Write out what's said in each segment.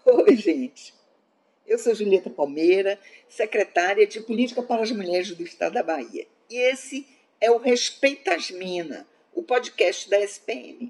Oi, gente. Eu sou Julieta Palmeira, secretária de Política para as Mulheres do Estado da Bahia. E esse é o Respeitasmina, o podcast da SPM.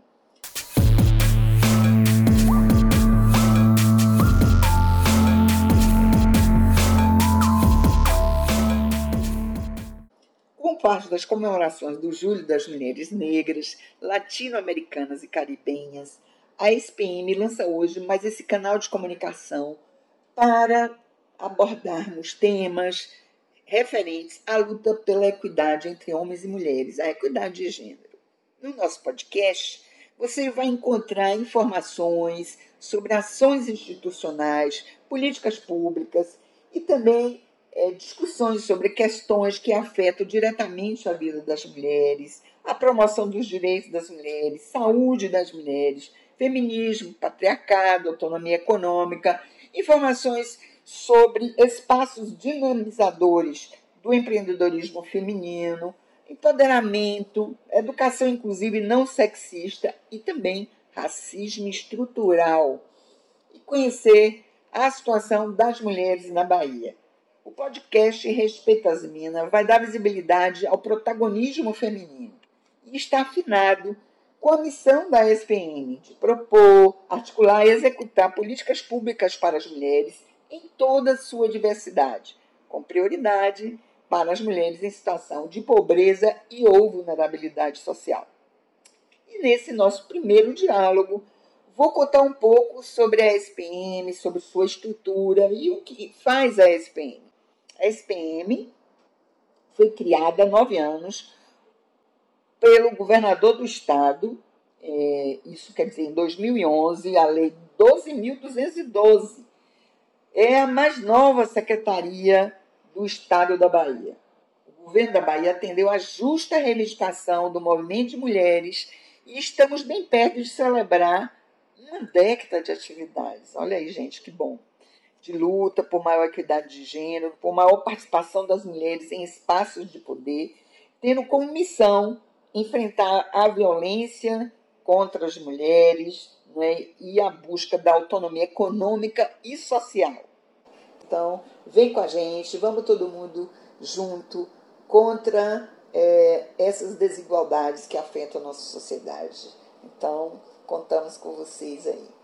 Com parte das comemorações do Julho das Mulheres Negras, Latino-Americanas e Caribenhas, a SPM lança hoje mais esse canal de comunicação para abordarmos temas referentes à luta pela equidade entre homens e mulheres, a equidade de gênero. No nosso podcast, você vai encontrar informações sobre ações institucionais, políticas públicas e também discussões sobre questões que afetam diretamente a vida das mulheres, a promoção dos direitos das mulheres, saúde das mulheres, feminismo, patriarcado, autonomia econômica, informações sobre espaços dinamizadores do empreendedorismo feminino, empoderamento, educação inclusiva e não sexista e também racismo estrutural. E conhecer a situação das mulheres na Bahia. O podcast Respeitasmina vai dar visibilidade ao protagonismo feminino e está afinado com a missão da SPM de propor, articular e executar políticas públicas para as mulheres em toda a sua diversidade, com prioridade para as mulheres em situação de pobreza e ou vulnerabilidade social. E nesse nosso primeiro diálogo, vou contar um pouco sobre a SPM, sobre sua estrutura e o que faz a SPM. A SPM foi criada há 9 anos pelo governador do estado, isso quer dizer, em 2011, a Lei 12.212. É a mais nova secretaria do estado da Bahia. O governo da Bahia atendeu à justa reivindicação do movimento de mulheres e estamos bem perto de celebrar uma década de atividades. Olha aí, gente, que bom. De luta por maior equidade de gênero, por maior participação das mulheres em espaços de poder, tendo como missão enfrentar a violência contra as mulheres, né, e a busca da autonomia econômica e social. Então, vem com a gente, vamos todo mundo junto contra essas desigualdades que afetam a nossa sociedade. Então, contamos com vocês aí.